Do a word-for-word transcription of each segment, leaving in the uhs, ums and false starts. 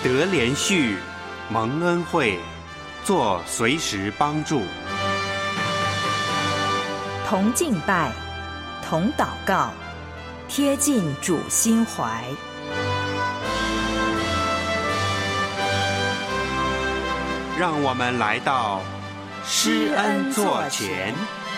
得连续，蒙恩惠，做随时帮助。 同敬拜，同祷告，贴近主心怀。 让我们来到施恩座前。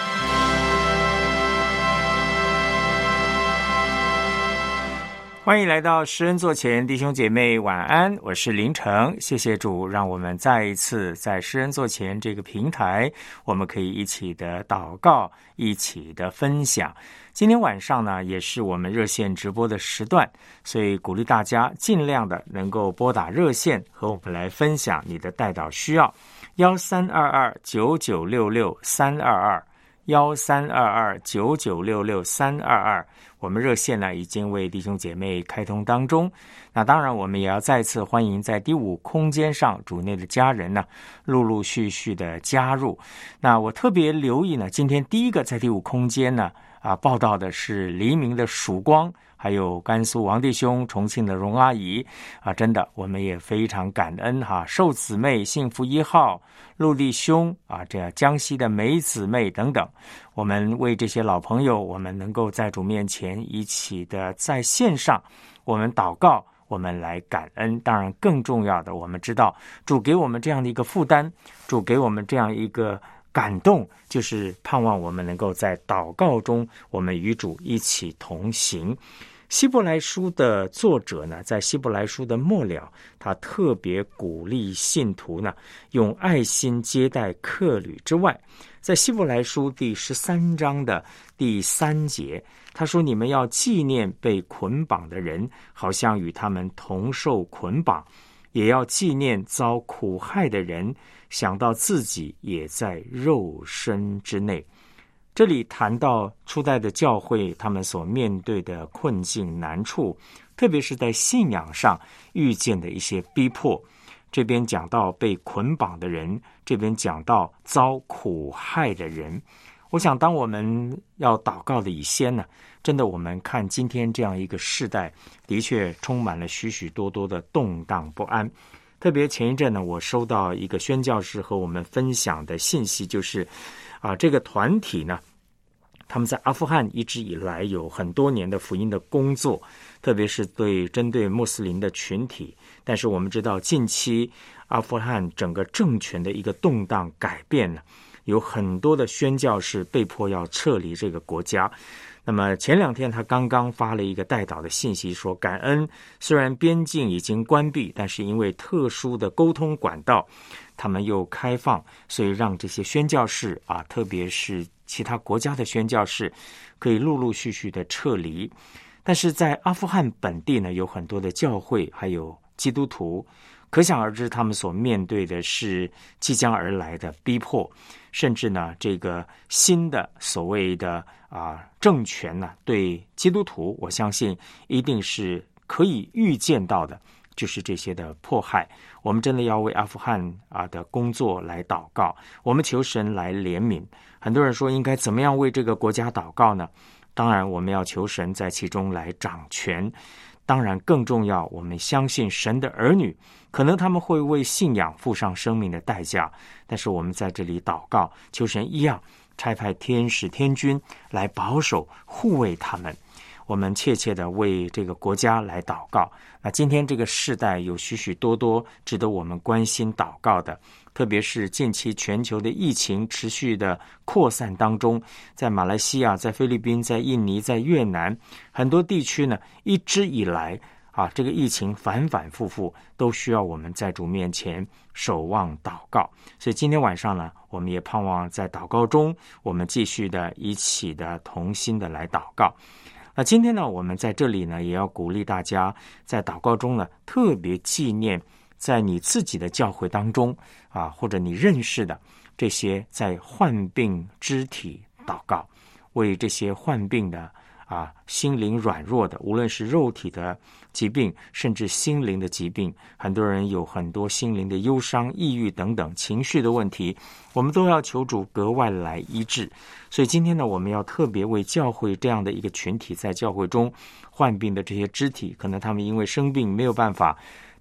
欢迎来到施恩座前，弟兄姐妹晚安，我是林成，谢谢主，让我们再一次在施恩座前这个平台，我们可以一起的祷告，一起的分享。今天晚上呢，也是我们热线直播的时段，所以鼓励大家尽量的能够拨打热线和我们来分享你的代祷需要，幺三二二九九六六三二二。幺三二二九九六六三二二，我们热线呢已经为弟兄姐妹开通当中。那当然，我们也要再次欢迎在第五空间上主内的家人呢，陆陆续续的加入。那我特别留意呢，今天第一个在第五空间呢啊报道的是黎明的曙光，还有甘肃王弟兄、重庆的荣阿姨啊，真的我们也非常感恩哈，寿姊妹、幸福一号、陆弟兄啊，这样江西的梅姊妹等等，我们为这些老朋友，我们能够在主面前一起的在线上，我们祷告，我们来感恩。当然更重要的，我们知道主给我们这样的一个负担，主给我们这样一个感动，就是盼望我们能够在祷告中，我们与主一起同行。希伯来书的作者呢，在希伯来书的末了，他特别鼓励信徒呢，用爱心接待客旅之外，在希伯来书第十三章的第三节，他说：“你们要纪念被捆绑的人，好像与他们同受捆绑，也要纪念遭苦害的人，想到自己也在肉身之内。”这里谈到初代的教会，他们所面对的困境难处，特别是在信仰上遇见的一些逼迫。这边讲到被捆绑的人，这边讲到遭苦害的人。我想当我们要祷告的以先呢，真的我们看今天这样一个世代，的确充满了许许多多的动荡不安。特别前一阵呢，我收到一个宣教士和我们分享的信息，就是啊，这个团体呢，他们在阿富汗一直以来有很多年的福音的工作，特别是对针对穆斯林的群体。但是我们知道，近期阿富汗整个政权的一个动荡改变呢，有很多的宣教士被迫要撤离这个国家。那么前两天他刚刚发了一个代祷的信息，说感恩虽然边境已经关闭，但是因为特殊的沟通管道他们又开放，所以让这些宣教士啊，特别是其他国家的宣教士可以陆陆续续的撤离。但是在阿富汗本地呢，有很多的教会还有基督徒，可想而知他们所面对的是即将而来的逼迫，甚至呢这个新的所谓的啊政权呢，对基督徒我相信一定是可以预见到的，就是这些的迫害。我们真的要为阿富汗啊的工作来祷告，我们求神来怜悯。很多人说应该怎么样为这个国家祷告呢？当然我们要求神在其中来掌权，当然更重要，我们相信神的儿女可能他们会为信仰付上生命的代价，但是我们在这里祷告，求神一样差派天使天军来保守护卫他们。我们切切的为这个国家来祷告。那今天这个世代有许许多多值得我们关心祷告的，特别是近期全球的疫情持续的扩散当中，在马来西亚、在菲律宾、在印尼、在越南很多地区呢，一直以来啊，这个疫情反反复复，都需要我们在主面前守望祷告。所以今天晚上呢，我们也盼望在祷告中，我们继续的一起的同心的来祷告。那今天呢，我们在这里呢，也要鼓励大家在祷告中呢，特别纪念在你自己的教会当中啊，或者你认识的这些在患病肢体祷告，为这些患病的啊心灵软弱的，无论是肉体的疾病，甚至心灵的疾病，很多人有很多心灵的忧伤、抑郁等等情绪的问题，我们都要求主格外来医治。所以今天呢，我们要特别为教会这样的一个群体，在教会中患病的这些肢体，可能他们因为生病没有办法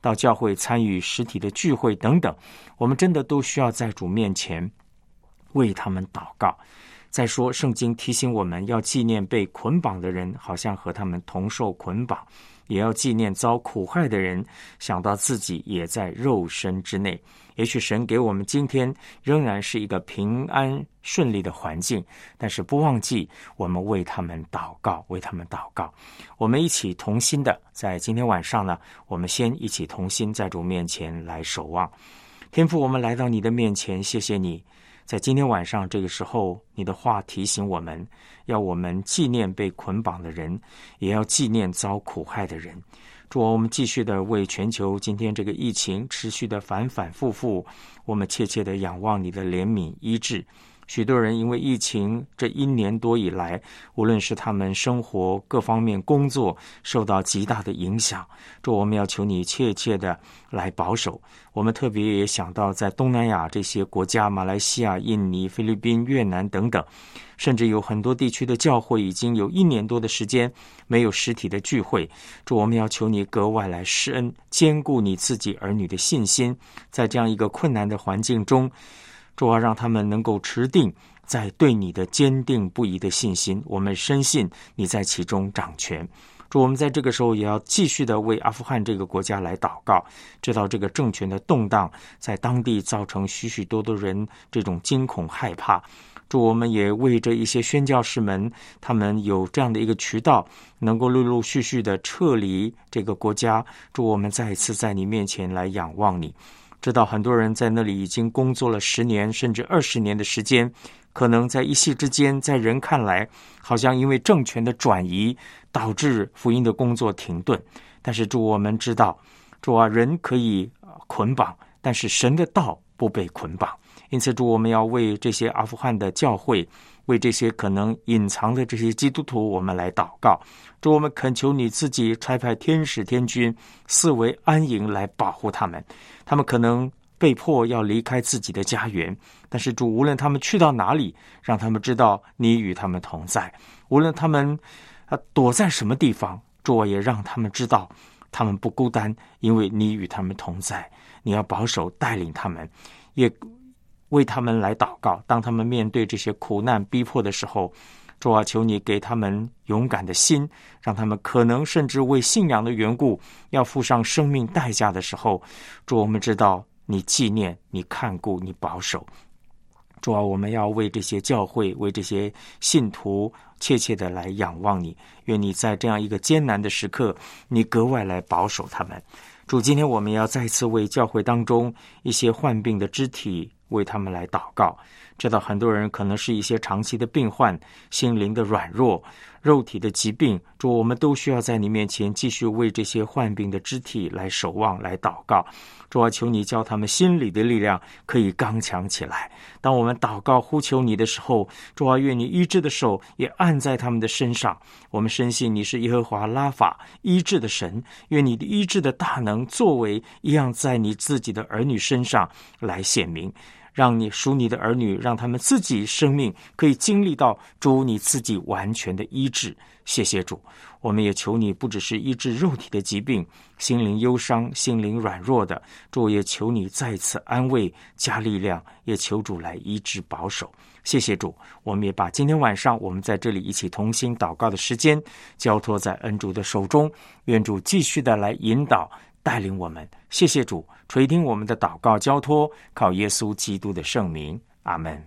到教会参与实体的聚会等等，我们真的都需要在主面前为他们祷告。再说，圣经提醒我们要纪念被捆绑的人，好像和他们同受捆绑，也要纪念遭苦害的人，想到自己也在肉身之内。也许神给我们今天仍然是一个平安顺利的环境，但是不忘记我们为他们祷告，为他们祷告。我们一起同心的，在今天晚上呢，我们先一起同心在主面前来守望。天父，我们来到你的面前，谢谢你在今天晚上这个时候，你的话提醒我们，要我们纪念被捆绑的人，也要纪念遭苦害的人。主啊，我们继续的为全球今天这个疫情持续的反反复复，我们切切的仰望你的怜悯医治。许多人因为疫情这一年多以来，无论是他们生活各方面工作受到极大的影响，主，我们要求你切切的来保守。我们特别也想到在东南亚这些国家，马来西亚、印尼、菲律宾、越南等等，甚至有很多地区的教会已经有一年多的时间没有实体的聚会。主，我们要求你格外来施恩，坚固你自己儿女的信心，在这样一个困难的环境中，主啊，让他们能够持定在对你的坚定不移的信心。我们深信你在其中掌权。主，我们在这个时候也要继续的为阿富汗这个国家来祷告，知道这个政权的动荡在当地造成许许多多人这种惊恐害怕。主，我们也为这一些宣教士们，他们有这样的一个渠道，能够陆陆续续的撤离这个国家。主，我们再一次在你面前来仰望你，知道很多人在那里已经工作了十年甚至二十年的时间，可能在一夕之间，在人看来好像因为政权的转移导致福音的工作停顿。但是主，我们知道，主啊，人可以捆绑，但是神的道不被捆绑。因此主，我们要为这些阿富汗的教会，为这些可能隐藏的这些基督徒，我们来祷告。主，我们恳求你自己差派天使天军四围安营来保护他们。他们可能被迫要离开自己的家园，但是主，无论他们去到哪里，让他们知道你与他们同在。无论他们、呃、躲在什么地方，主也让他们知道他们不孤单，因为你与他们同在。你要保守带领他们，也为他们来祷告。当他们面对这些苦难逼迫的时候，主啊，求你给他们勇敢的心，让他们可能甚至为信仰的缘故要付上生命代价的时候，主，我们知道你纪念，你看顾，你保守。主啊，我们要为这些教会，为这些信徒切切的来仰望你。愿你在这样一个艰难的时刻，你格外来保守他们。主，今天我们要再次为教会当中一些患病的肢体，为他们来祷告。知道很多人可能是一些长期的病患，心灵的软弱，肉体的疾病。主，我们都需要在你面前继续为这些患病的肢体来守望，来祷告。主啊，求你叫他们心里的力量可以刚强起来。当我们祷告呼求你的时候，主啊，愿你医治的手也按在他们的身上。我们深信你是耶和华拉法医治的神，愿你的医治的大能作为一样在你自己的儿女身上来显明，让你属你的儿女，让他们自己生命可以经历到主你自己完全的医治。谢谢主，我们也求你不只是医治肉体的疾病，心灵忧伤、心灵软弱的，主也求你再次安慰加力量，也求主来医治保守。谢谢主，我们也把今天晚上我们在这里一起同心祷告的时间交托在恩主的手中，愿主继续的来引导带领我们。谢谢主，垂听我们的祷告交托，靠耶稣基督的圣名，阿们。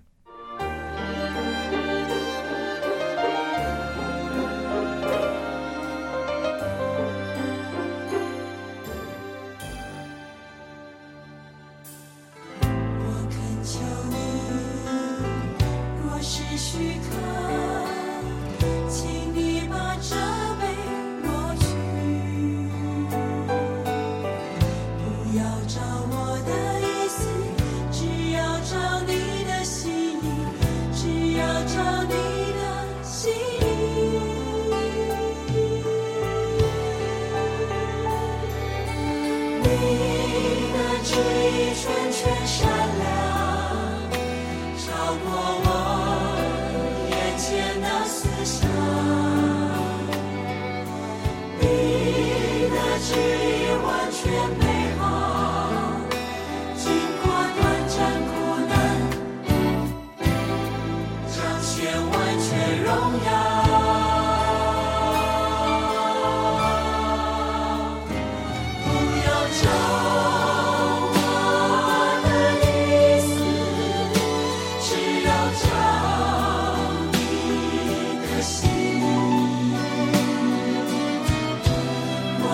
旨意完全美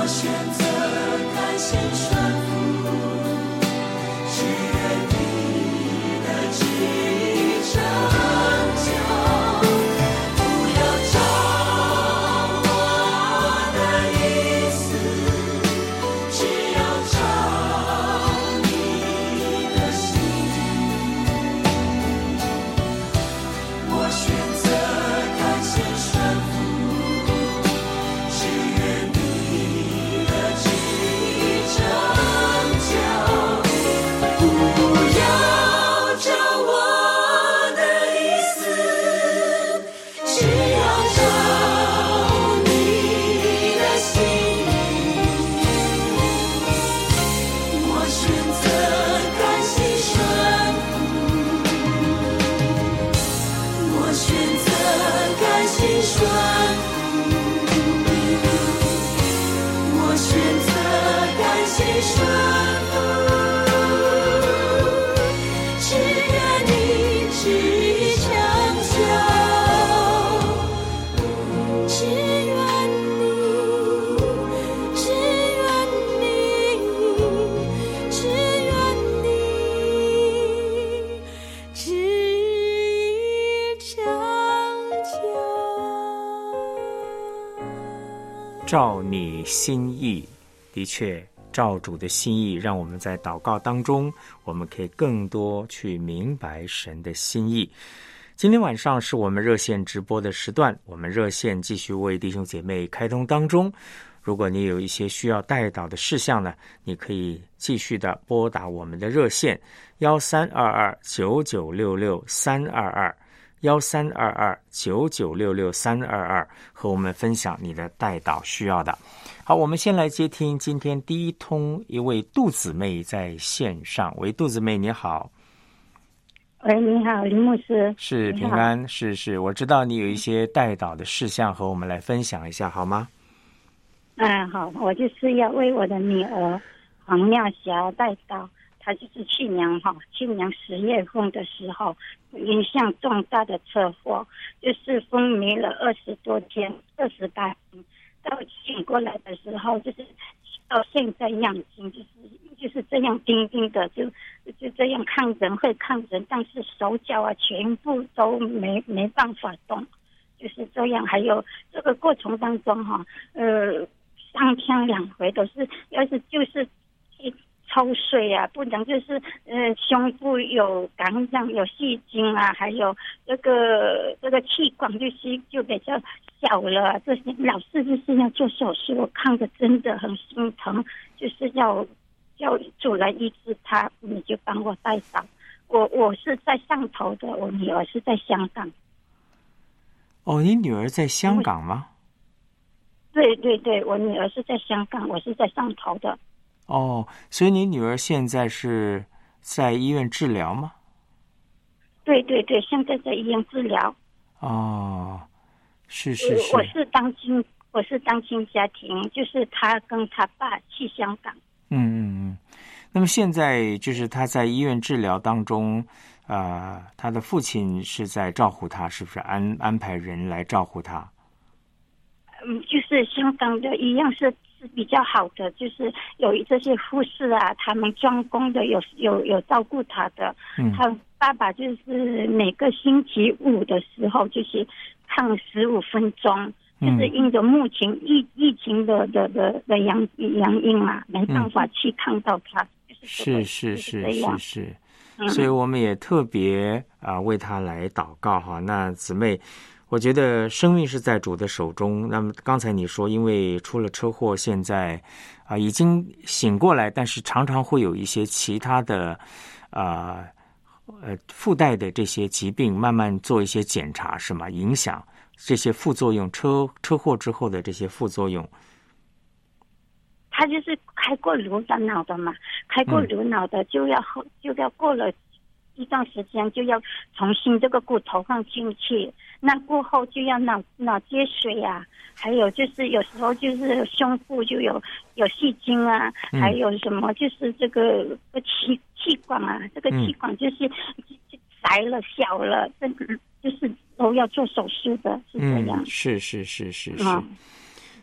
照你心意，的确照主的心意，让我们在祷告当中，我们可以更多去明白神的心意。今天晚上是我们热线直播的时段，我们热线继续为弟兄姐妹开通当中。如果你有一些需要代祷的事项呢，你可以继续的拨打我们的热线一三二二九九六六三二二一三二二九九六六三二二，和我们分享你的代祷需要的。好，我们先来接听今天第一通，一位杜姊妹在线上。喂，杜姊妹你好。 喂，你好，林牧师。 是平安，是是，我知道你有一些代祷的事项和我们来分享一下，好吗？ 嗯，好，我就是要为我的女儿黄妙霞代祷。她就是去年哈，去年十月份的时候，影响重大的车祸，就是昏迷了二十多天，二十八天，到醒过来的时候，就是到现在样子，就是就是这样钉钉的，就就这样抗人会抗人，但是手脚啊全部都没没办法动，就是这样。还有这个过程当中哈，呃，三天两回都是，要是就是去抽水啊，不然就是呃胸部有感染有细菌啊，还有这个这个气管就是就比较小了，这些老师就是要做手术，我看着真的很心疼，就是要要主来医治他，你就帮我代祷。我我是在上头的，我女儿是在香港。 哦，你女儿在香港吗？ 对对对，我女儿是在香港，我是在上头的。 哦，所以你女儿现在是在医院治疗吗？ 对对对，现在在医院治疗。 哦，是是是。 我是当亲，我是当亲家庭，就是他跟他爸去香港。 嗯嗯嗯。那么现在就是他在医院治疗当中，呃，他的父亲是在照顾他，是不是安安排人来照顾他？ 嗯，就是香港的医院是是比较好的，就是有这些护士啊，他们专攻的有有有照顾他的。嗯，他爸爸就是每个星期五的时候就是看十五分钟，嗯，就是因着目前疫疫情的的的的原原因啊，没办法去看到他。嗯， 是是是是是，嗯，所以我们也特别啊，呃、为他来祷告哈。那姊妹，我觉得生命是在主的手中。那么刚才你说，因为出了车祸，现在啊，呃、已经醒过来，但是常常会有一些其他的啊呃附带的这些疾病，慢慢做一些检查是吗？影响这些副作用，车车祸之后的这些副作用。 他就是开过颅脑的嘛，开过颅脑的就要后就要过了一段时间就要重新这个骨头放进去，那过后就要脑脑接水啊，还有就是有时候就是胸部就有有细菌啊，嗯，还有什么就是这个气气管啊，这个气管就是窄了小了，这个就是都要做手术的，是这样。 嗯，是是是是是。嗯，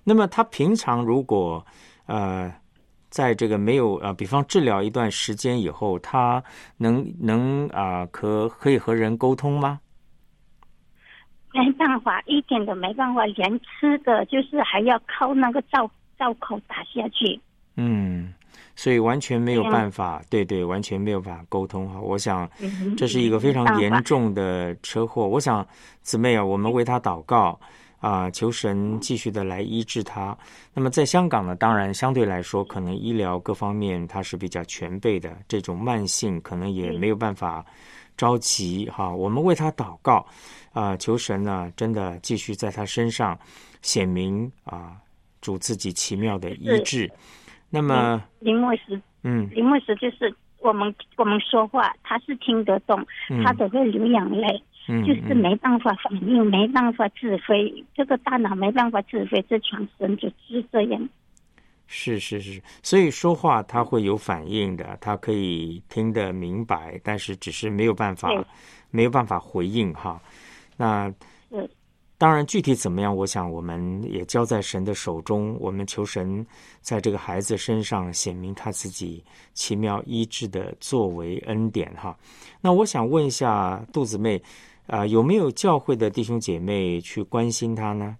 那么他平常如果呃在这个没有呃，比方治疗一段时间以后，他能能啊、呃、可可以和人沟通吗？ 没办法，一点都没办法，连吃的就是还要靠那个罩罩口打下去。 嗯，所以完全没有办法，对对，完全没有办法沟通哈。我想这是一个非常严重的车祸。我想姊妹啊，我们为他祷告啊、呃，求神继续的来医治他。那么在香港呢，当然相对来说，可能医疗各方面它是比较全备的，这种慢性可能也没有办法着急哈。我们为他祷告啊、呃，求神呢，真的继续在他身上显明啊、呃，主自己奇妙的医治。那么林牧师， 嗯， 林牧师就是我们我们说话，他是听得懂， 嗯、 他都会流眼泪， 嗯， 就是没办法反应，没办法指挥，这个大脑没办法指挥，这全身就是这样。 是是是，所以说话他会有反应的，他可以听得明白，但是只是没有办法没有办法回应哈。那当然具体怎么样，我想我们也交在神的手中，我们求神在这个孩子身上显明他自己奇妙医治的作为恩典哈。那我想问一下杜姊妹啊、呃，有没有教会的弟兄姐妹去关心他呢？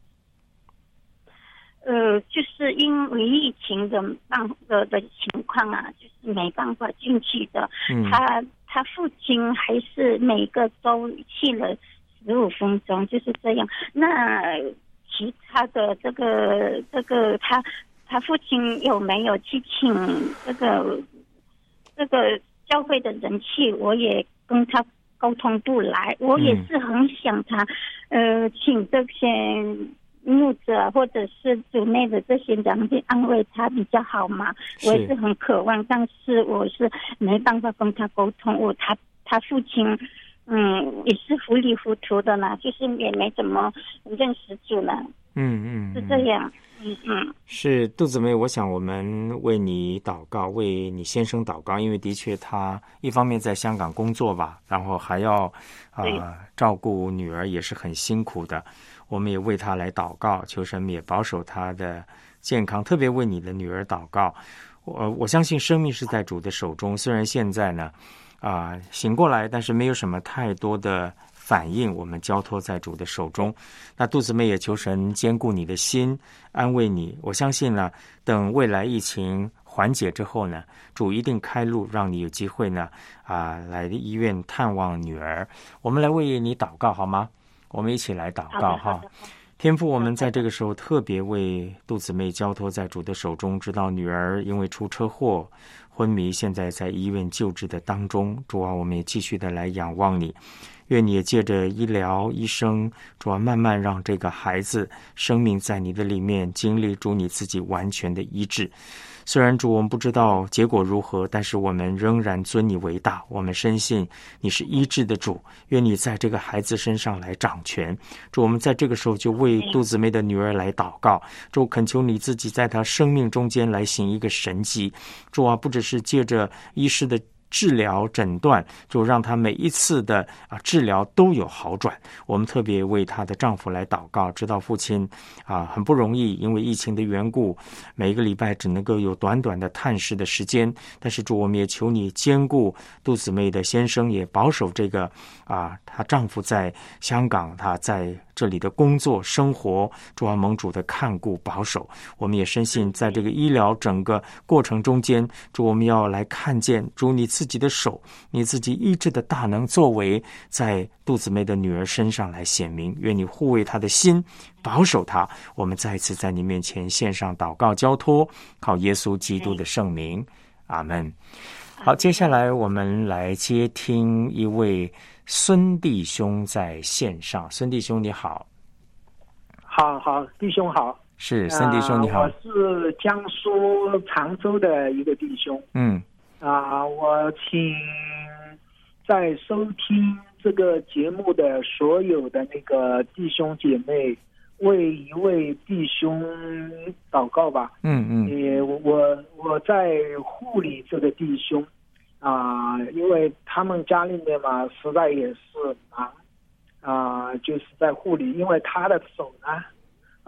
呃，就是因为疫情的办的的情况啊，就是没办法进去的。嗯、他他父亲还是每个周去了十五分钟，就是这样。那其他的这个这个他他父亲有没有去请这个这个教会的人去？我也跟他沟通不来，我也是很想他，嗯、呃，请这些牧者或者是主内的这些人去安慰他比较好嘛。我也是很渴望，但是我是没办法跟他沟通。我他他父亲，嗯，也是糊里糊涂的啦，就是也没怎么认识主了。 嗯嗯， 是这样。嗯嗯， 是杜姊妹，我想我们为你祷告，为你先生祷告，因为的确他一方面在香港工作吧，然后还要啊、呃、照顾女儿，也是很辛苦的。我们也为他来祷告，求神也保守他的健康，特别为你的女儿祷告。我我相信生命是在主的手中，虽然现在呢啊、呃、醒过来，但是没有什么太多的反应，我们交托在主的手中。那杜姊妹也求神坚固你的心，安慰你。我相信呢，等未来疫情缓解之后呢，主一定开路，让你有机会呢啊、呃、来医院探望女儿。我们来为你祷告好吗？我们一起来祷告哈。天父，我们在这个时候特别为杜姊妹交托在主的手中，知道女儿因为出车祸昏迷，现在在医院救治的当中。主啊，我们也继续的来仰望你，愿你也借着医疗医生，主啊，慢慢让这个孩子生命在你的里面经历主你自己完全的医治。虽然主我们不知道结果如何，但是我们仍然尊你为大，我们深信你是医治的主，愿你在这个孩子身上来掌权。主，我们在这个时候就为杜姊妹的女儿来祷告，主恳求你自己在她生命中间来行一个神迹。主啊，不只是借着医师的治疗诊断，就让她每一次的啊治疗都有好转。我们特别为她的丈夫来祷告，知道父亲啊很不容易，因为疫情的缘故，每一个礼拜只能够有短短的探视的时间。但是主，我们也求你兼顾杜姊妹的先生，也保守这个啊她丈夫在香港，他在这里的工作生活，主啊蒙主的看顾保守。我们也深信在这个医疗整个过程中间，主我们要来看见主你自己的手，你自己医治的大能作为在杜姊妹的女儿身上来显明。愿你护卫她的心，保守她。我们再一次在你面前献上祷告交托，靠耶稣基督的圣名，阿们。好，接下来我们来接听一位孙弟兄在线上。孙弟兄你好。 好好，弟兄好。 是孙弟兄你好、 呃、我是江苏常州的一个弟兄。 嗯啊、呃，我请在收听这个节目的所有的那个弟兄姐妹为一位弟兄祷告吧。 嗯嗯， 呃，我我在护理这个弟兄啊、呃，因为他们家里面嘛，实在也是忙啊、呃，就是在护理，因为他的手呢啊、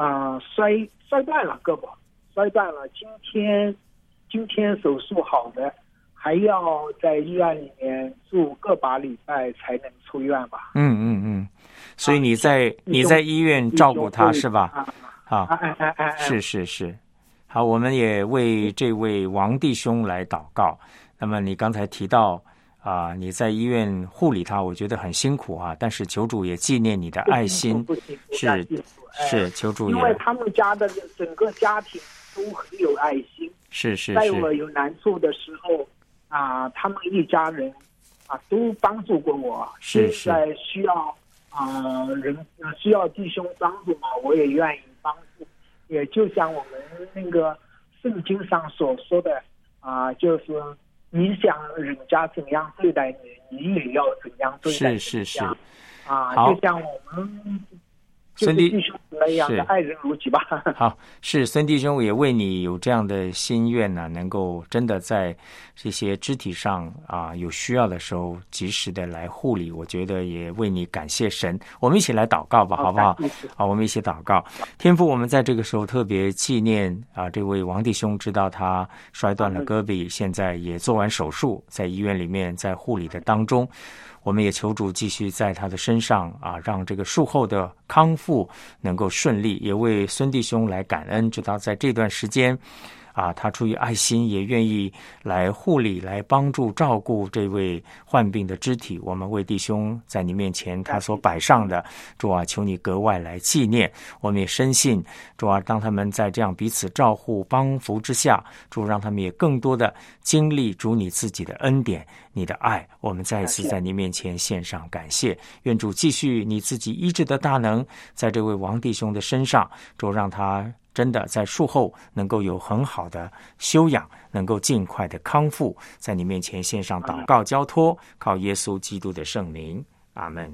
啊、呃、摔摔断了胳膊，摔断了。今天今天手术好的，还要在医院里面住个把礼拜才能出院吧？ 嗯嗯嗯。所以你在、啊、你在医院照顾他是吧？ 啊， 好， 哎哎哎， 是是是。好，我们也为这位王弟兄来祷告。那么你刚才提到啊，你在医院护理他，我觉得很辛苦啊。但是求主也纪念你的爱心，是是，求主也， 因为他们家的整个家庭都很有爱心， 是是是， 在我有难处的时候啊，他们一家人啊都帮助过我。 是是， 现在需要啊人需要弟兄帮助嘛，我也愿意帮助。也就像我们那个圣经上所说的啊，就是你想人家怎样对待你，你也要怎样对待人家。 是是是， 啊，就像我们孙弟兄那样的爱人如己吧。 好，是孙弟兄也为你有这样的心愿呢、啊，能够真的在这些肢体上啊有需要的时候，及时的来护理。我觉得也为你感谢神。我们一起来祷告吧，好不好？好，我们一起祷告。天父，我们在这个时候特别纪念啊这位王弟兄，知道他摔断了胳膊，现在也做完手术，在医院里面在护理的当中。我们也求主继续在他的身上啊，让这个术后的康复能够顺利，也为孙弟兄来感恩，知道在这段时间啊，他出于爱心也愿意来护理，来帮助照顾这位患病的肢体。我们为弟兄在你面前他所摆上的，主啊，求你格外来纪念。我们也深信，主啊，当他们在这样彼此照护帮扶之下，主让他们也更多的经历主你自己的恩典，你的爱。我们再一次在你面前献上感谢，愿主继续你自己医治的大能在这位王弟兄的身上，主让他真的在术后能够有很好的修养，能够尽快的康复，在你面前献上祷告交托，靠耶稣基督的圣名，阿们。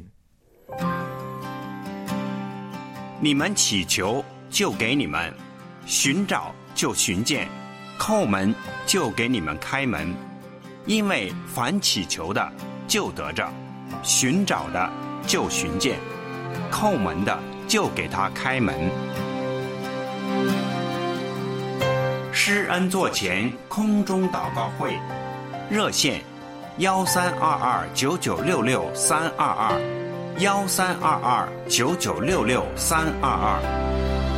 你们祈求，就给你们；寻找，就寻见；叩门，就给你们开门。因为凡祈求的，就得着；寻找的，就寻见；叩门的，就给他开门。施恩座前空中祷告会，热线幺三二二九九六六三二二，幺三二二九九六六三二二。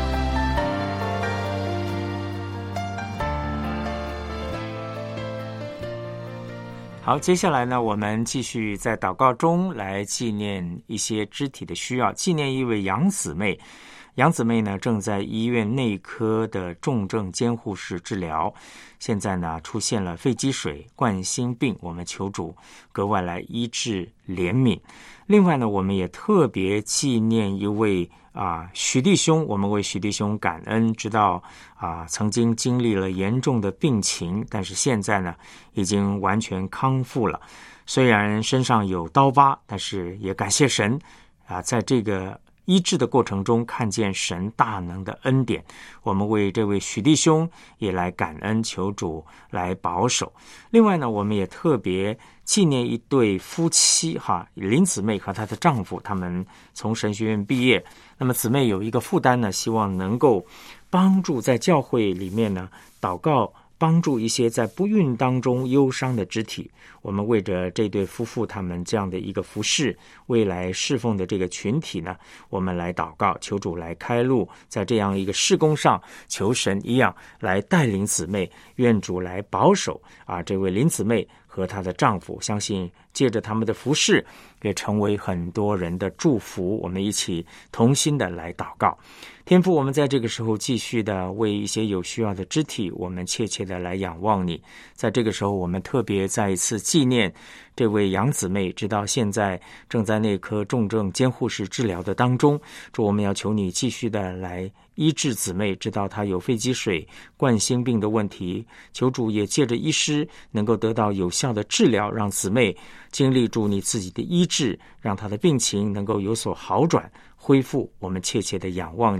好，接下来呢，我们继续在祷告中来纪念一些肢体的需要，纪念一位杨姊妹。杨姊妹呢，正在医院内科的重症监护室治疗，现在呢出现了肺积水、冠心病，我们求主格外来医治怜悯。另外呢，我们也特别纪念一位啊许弟兄，我们为许弟兄感恩，知道啊曾经经历了严重的病情，但是现在呢已经完全康复了。虽然身上有刀疤，但是也感谢神啊，在这个医治的过程中看见神大能的恩典。我们为这位许弟兄也来感恩，求主来保守。另外呢，我们也特别纪念一对夫妻哈，林姊妹和她的丈夫，他们从神学院毕业。那么姊妹有一个负担呢，希望能够帮助在教会里面呢祷告，帮助一些在不孕当中忧伤的肢体。我们为着这对夫妇他们这样的一个服事，未来侍奉的这个群体呢，我们来祷告，求主来开路，在这样一个事工上，求神一样来带领姊妹，愿主来保守啊这位林姊妹和她的丈夫，相信借着他们的服事，也成为很多人的祝福。我们一起同心的来祷告。天父，我们在这个时候继续的为一些有需要的肢体，我们切切的来仰望你。在这个时候，我们特别再一次纪念这位杨姊妹，直到现在正在内科重症监护室治疗的当中。主，我们要求你继续的来医治姊妹，知道她有肺积水、冠心病的问题，求主也借着医师能够得到有效的治疗，让姊妹经历住你自己的医治，让她的病情能够有所好转恢复。我们切切的仰望你。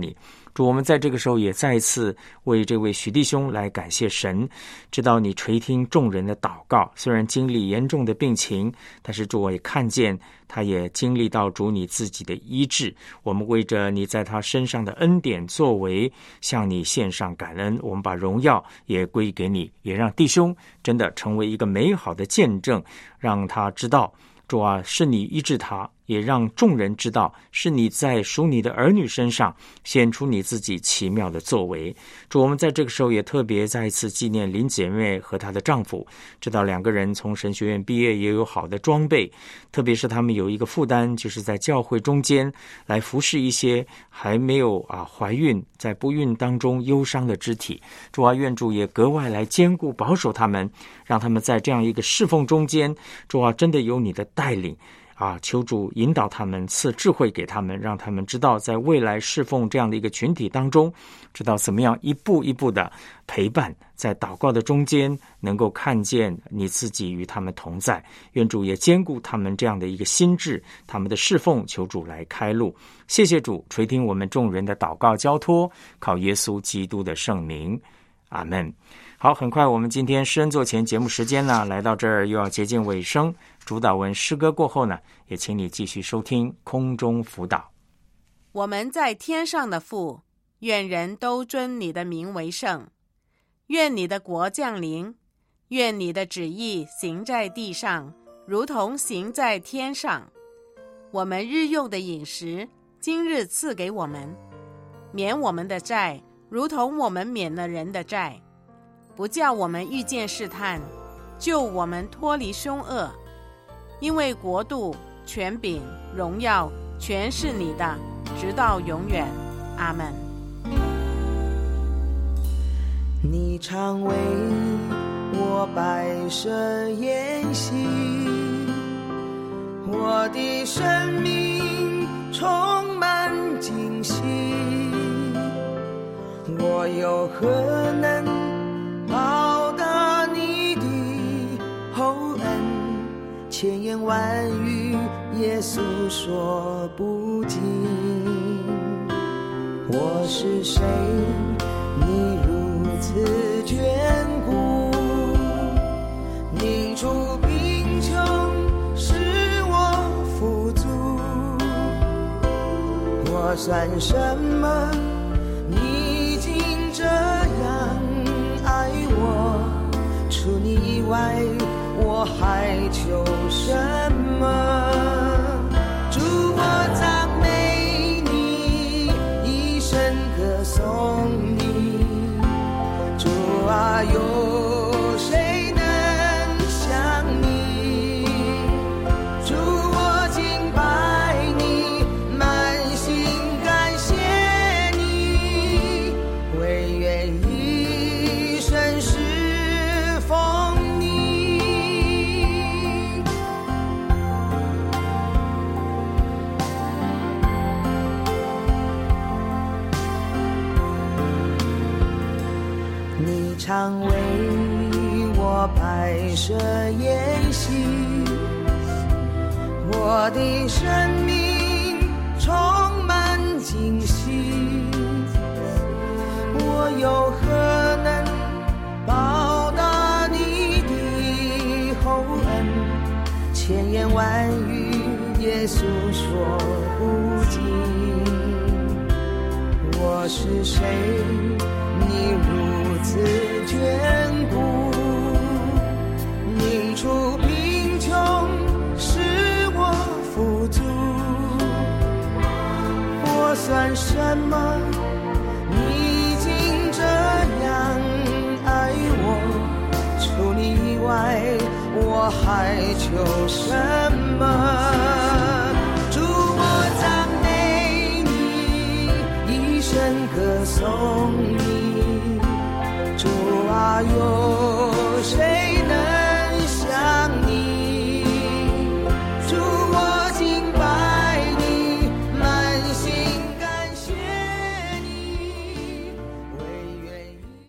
主，我们在这个时候也再一次为这位许弟兄来感谢神，知道你垂听众人的祷告，虽然经历严重的病情，但是主，我也看见他也经历到主你自己的医治。我们为着你在他身上的恩典作为，向你献上感恩。我们把荣耀也归给你，也让弟兄真的成为一个美好的见证，让他知道主啊，是你医治他，也让众人知道是你在属你的儿女身上显出你自己奇妙的作为。主，我们在这个时候也特别再一次纪念林姐妹和她的丈夫，知道两个人从神学院毕业，也有好的装备，特别是他们有一个负担，就是在教会中间来服侍一些还没有啊怀孕，在不孕当中忧伤的肢体。主啊，愿主也格外来兼顾保守他们，让他们在这样一个侍奉中间，主啊，真的有你的带领啊，求主引导他们，赐智慧给他们，让他们知道在未来侍奉这样的一个群体当中，知道怎么样一步一步的陪伴，在祷告的中间能够看见你自己与他们同在。愿主也兼顾他们这样的一个心智，他们的侍奉，求主来开路。谢谢主垂听我们众人的祷告交托，靠耶稣基督的圣名，阿们。好，很快我们今天诗恩座前节目时间呢来到这儿又要接近尾声，主导文诗歌过后呢，也请你继续收听空中辅导。 我们在天上的父，愿人都尊你的名为圣，愿你的国降临，愿你的旨意行在地上，如同行在天上。我们日用的饮食，今日赐给我们，免我们的债，如同我们免了人的债，不叫我们遇见试探，救我们脱离凶恶。因为国度、权柄、荣耀，全是你的，直到永远。阿们。 你常为我摆设筵席，我的生命充满惊喜，我又何能报答你的厚恩？千言万语也诉说不尽。我是谁？你如此眷顾，你助贫穷，使我富足。我算什么？你竟这样爱我，除你以外我还求什么？主，我赞美你，一生歌颂你。主啊，有谁能像你？主，我敬拜你，满心感谢你，唯愿一生侍奉你。你常为我摆设筵席，我的生命充满惊喜，我又何能报答你的厚恩？千言万语也诉说不尽。我是谁？你如此眷顾，你除贫穷，使我富足。我算什么？你竟这样爱我，除你以外我还求什么？主，我赞美你，一生歌颂你。主啊，有